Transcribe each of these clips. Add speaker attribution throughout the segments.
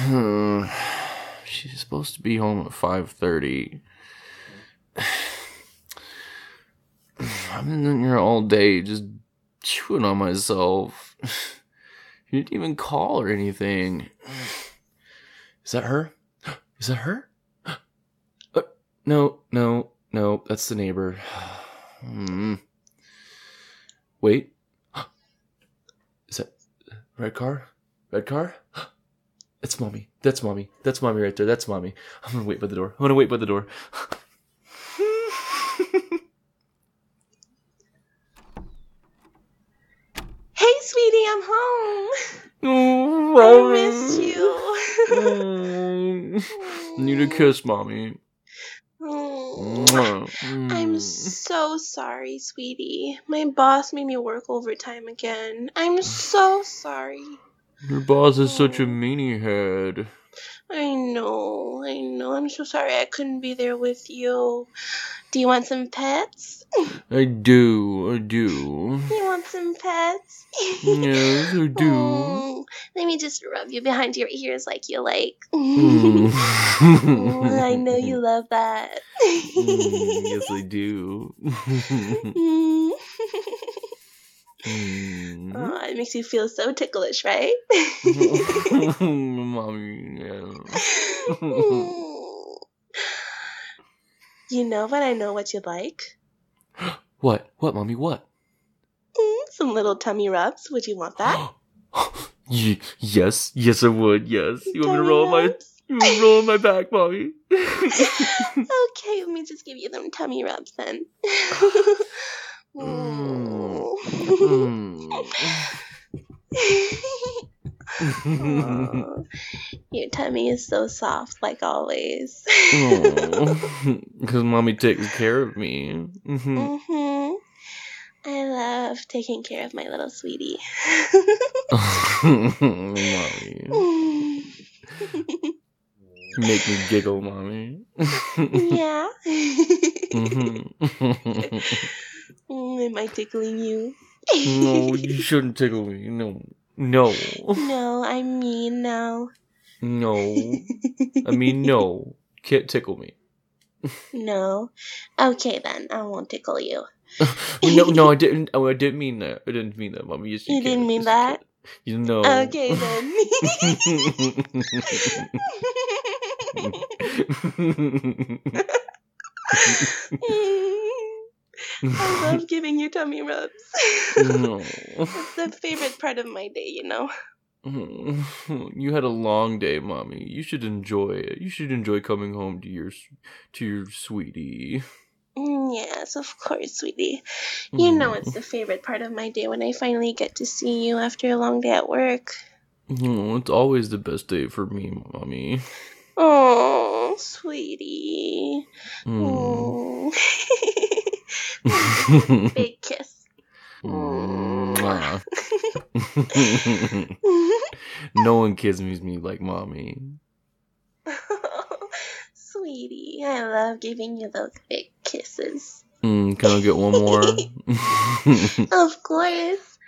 Speaker 1: She's supposed to be home at 5:30. I've been in here all day just chewing on myself. You didn't even call or anything. Is that her? Is that her? No, that's the neighbor. Wait. Is that red car? Red car? It's mommy. That's mommy. That's mommy right there. That's mommy. I'm gonna wait by the door.
Speaker 2: Hey, sweetie, I'm home.
Speaker 1: Oh,
Speaker 2: I missed you.
Speaker 1: Need a kiss, mommy.
Speaker 2: I'm so sorry, sweetie. My boss made me work overtime again. I'm so sorry.
Speaker 1: Your boss is such a meanie head.
Speaker 2: I know. I'm so sorry I couldn't be there with you. Do you want some pets?
Speaker 1: I do.
Speaker 2: You want some pets?
Speaker 1: Yes, I do.
Speaker 2: Let me just rub you behind your ears like you like. I know you love that.
Speaker 1: Yes, I do.
Speaker 2: Oh, it makes you feel so ticklish, right?
Speaker 1: Mommy, yeah.
Speaker 2: You know, but I know what you like.
Speaker 1: What? What, mommy? What?
Speaker 2: Some little tummy rubs. Would you want that?
Speaker 1: Yes, I would. Yes. You want me to roll on my back, mommy?
Speaker 2: Okay, let me just give you them tummy rubs then. Your tummy is so soft, like always.
Speaker 1: Because mommy takes care of me.
Speaker 2: I love taking care of my little sweetie.
Speaker 1: Mommy. Make me giggle, mommy.
Speaker 2: Yeah. Am I tickling you?
Speaker 1: No, you shouldn't tickle me. No.
Speaker 2: No, I mean no.
Speaker 1: No. I mean no. Can't tickle me.
Speaker 2: No. Okay then, I won't tickle you.
Speaker 1: No, I didn't. Oh, I didn't mean that. I didn't mean that, mommy. Yes,
Speaker 2: you didn't mean that?
Speaker 1: You know.
Speaker 2: Okay then. I love giving you tummy rubs.
Speaker 1: No.
Speaker 2: It's the favorite part of my day, you know.
Speaker 1: You had a long day, mommy. You should enjoy it. You should enjoy coming home to your sweetie.
Speaker 2: Yes, of course, sweetie. You know it's the favorite part of my day when I finally get to see you after a long day at work.
Speaker 1: It's always the best day for me, mommy.
Speaker 2: Oh, sweetie. Big kiss.
Speaker 1: No one kisses me like mommy.
Speaker 2: Sweetie, I love giving you those big kisses.
Speaker 1: Can I get one more?
Speaker 2: Of course.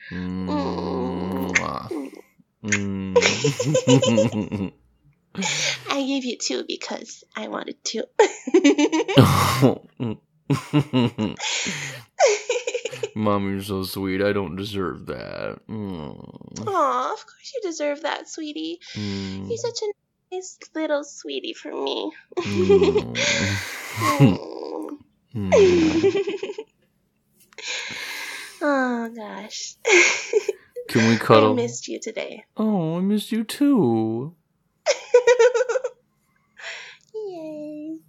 Speaker 2: I gave you 2 because I wanted to.
Speaker 1: Mom, you're so sweet. I don't deserve that.
Speaker 2: Aw, of course you deserve that, sweetie. You're such a nice little sweetie for me. Oh, gosh.
Speaker 1: Can we cuddle?
Speaker 2: I missed you today.
Speaker 1: Oh, I missed you too.
Speaker 2: Yay.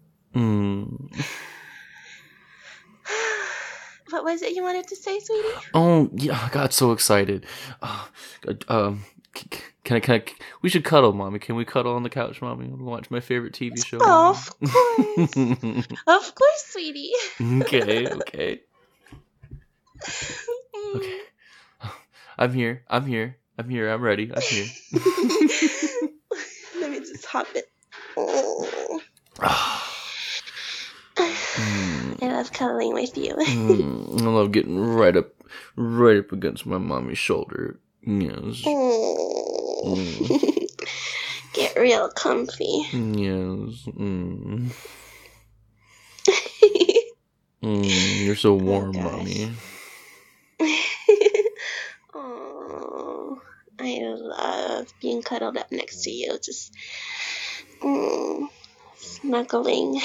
Speaker 2: What was it you wanted to say, sweetie?
Speaker 1: Oh, yeah, I got so excited. Can I, we should cuddle, mommy. Can we cuddle on the couch, mommy? Watch my favorite TV show.
Speaker 2: Oh, of course. Of course, sweetie.
Speaker 1: Okay. Okay. I'm here. I'm ready. I'm here.
Speaker 2: Let me just hop it. Oh. I love cuddling with you.
Speaker 1: I love getting right up against my mommy's shoulder. Yes.
Speaker 2: get real comfy.
Speaker 1: Yes. You're so warm, Mommy.
Speaker 2: Oh, I love being cuddled up next to you, just snuggling.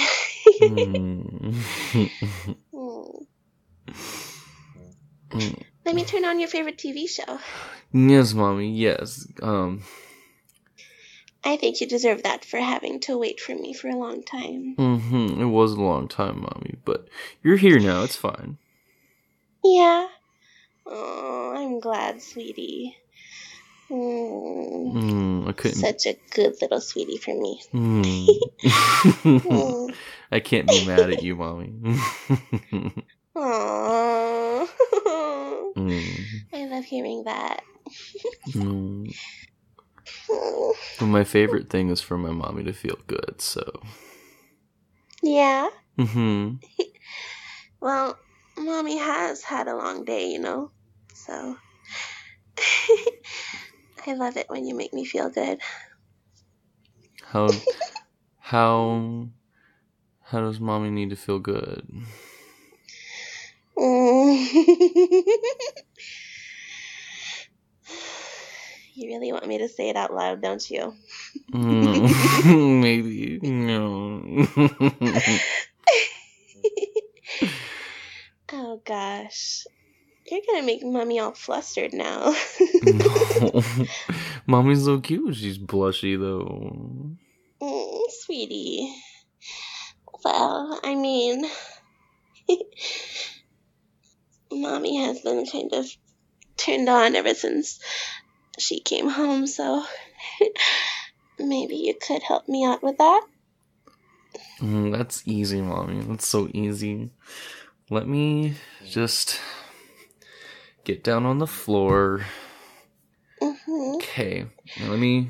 Speaker 2: Let me turn on your favorite TV show.
Speaker 1: Yes, Mommy, yes.
Speaker 2: I think you deserve that for having to wait for me for a long time.
Speaker 1: It was a long time, Mommy, but you're here now, it's fine.
Speaker 2: Yeah. Oh, I'm glad, sweetie.
Speaker 1: I couldn't.
Speaker 2: Such a good little sweetie for me.
Speaker 1: I can't be mad at you, Mommy.
Speaker 2: Aww. I love hearing that.
Speaker 1: But my favorite thing is for my mommy to feel good, so.
Speaker 2: Yeah? Well, Mommy has had a long day, you know, so I love it when you make me feel good.
Speaker 1: How does Mommy need to feel good?
Speaker 2: You really want me to say it out loud, don't you?
Speaker 1: Maybe. No.
Speaker 2: Oh, gosh. You're gonna make Mommy all flustered now.
Speaker 1: No. Mommy's so cute. She's blushy, though.
Speaker 2: Sweetie. Well, I mean, Mommy has been kind of turned on ever since she came home, so maybe you could help me out with that.
Speaker 1: That's easy, Mommy. That's so easy. Let me just get down on the floor. Okay. Let me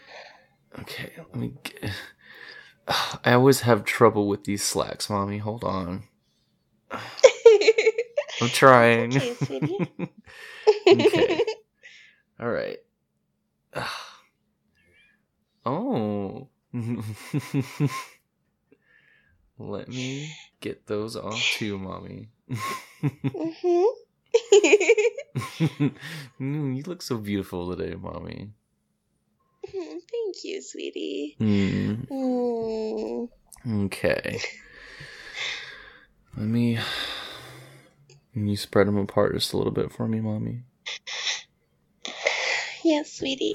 Speaker 1: get... I always have trouble with these slacks, Mommy. Hold on. I'm trying.
Speaker 2: Okay, sweetie.
Speaker 1: Okay. All right. Oh. Let me get those off too, Mommy. You look so beautiful today, Mommy.
Speaker 2: Thank you, sweetie.
Speaker 1: Okay. Can you spread them apart just a little bit for me, Mommy?
Speaker 2: Yes, sweetie.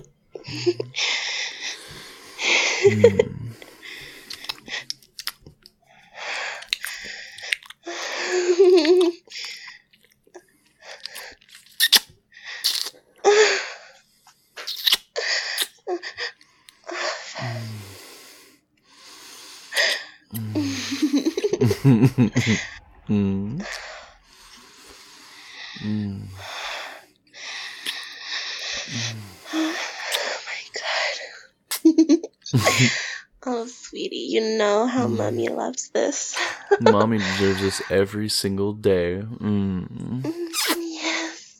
Speaker 2: Oh, sweetie, you know how Mommy loves this.
Speaker 1: Mommy deserves this every single day.
Speaker 2: Yes.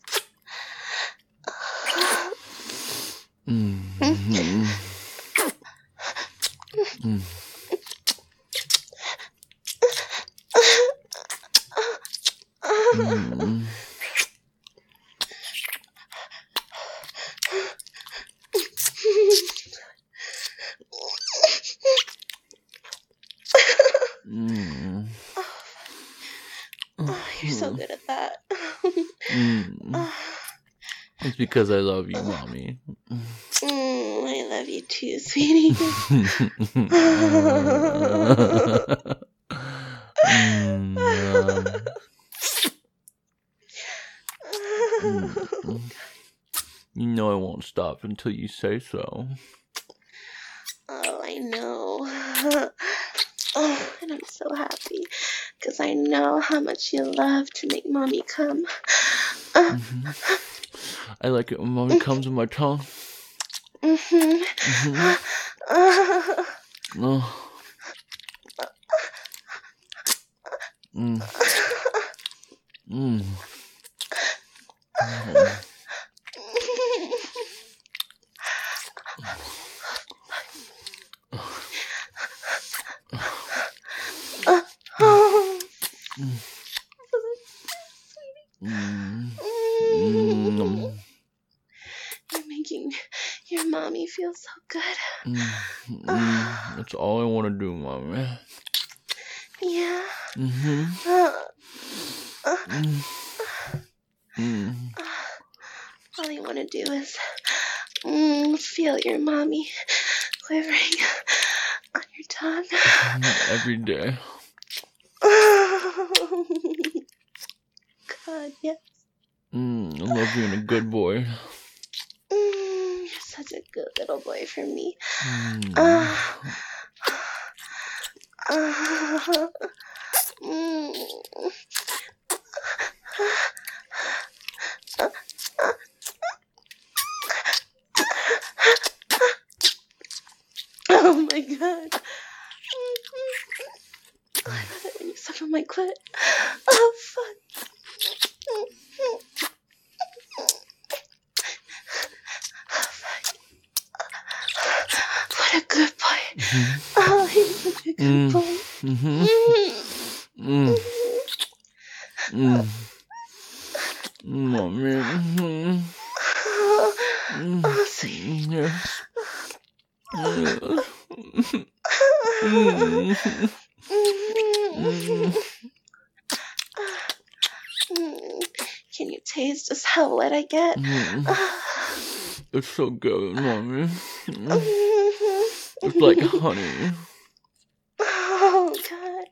Speaker 2: Oh, you're so good at that.
Speaker 1: It's because I love you, Mommy.
Speaker 2: I love you too, sweetie.
Speaker 1: You know I won't stop until you say so.
Speaker 2: Oh, I know. Oh, and I'm so happy because I know how much you love to make Mommy come.
Speaker 1: I like it when Mommy comes in my tongue.
Speaker 2: You're making your mommy feel so good.
Speaker 1: That's all I want to do, Mommy.
Speaker 2: Yeah. All you want to do is feel your mommy quivering on your tongue.
Speaker 1: Every day.
Speaker 2: God, yes.
Speaker 1: I love being a good boy.
Speaker 2: You're such a good little boy for me. Oh my God. I love it when you suck on my clit. Oh, fuck. What a good boy. Oh, he's such a good boy.
Speaker 1: Mommy.
Speaker 2: Oh, sweet.
Speaker 1: Yes.
Speaker 2: Can you taste just how wet I get?
Speaker 1: It's so good, Mommy. It's like honey.
Speaker 2: Oh, God.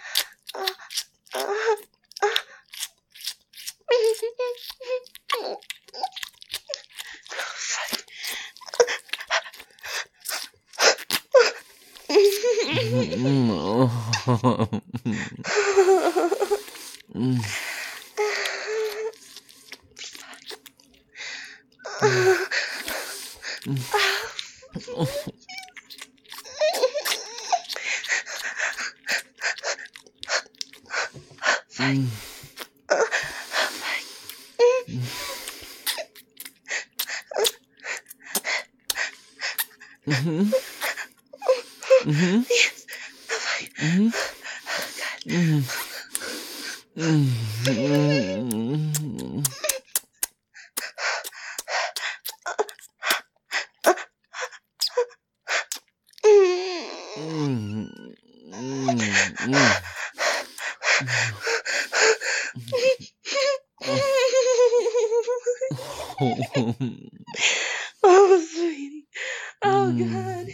Speaker 2: Oh, sweetie. Oh, God.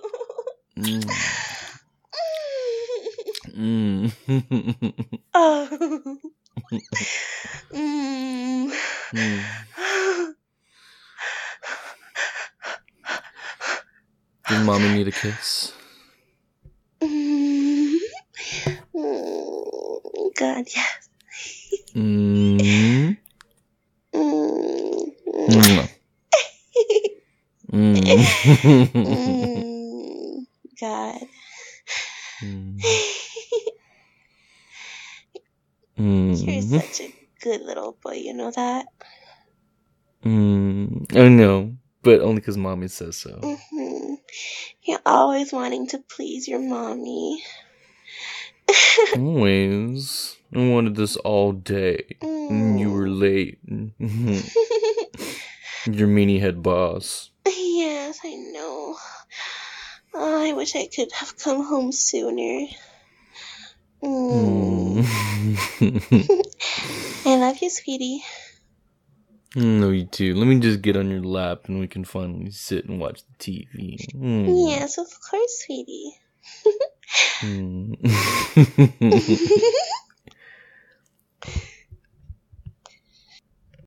Speaker 2: Oh.
Speaker 1: Does Mommy need a kiss?
Speaker 2: God, yes. God. You're such a good little boy, you know that?
Speaker 1: I know, but only because Mommy says so.
Speaker 2: You're always wanting to please your mommy.
Speaker 1: Always. I wanted this all day. You were late. Your meanie head boss.
Speaker 2: Yes, I know. Oh, I wish I could have come home sooner. I love you, sweetie.
Speaker 1: No, you too. Let me just get on your lap and we can finally sit and watch the TV.
Speaker 2: Yes, of course, sweetie.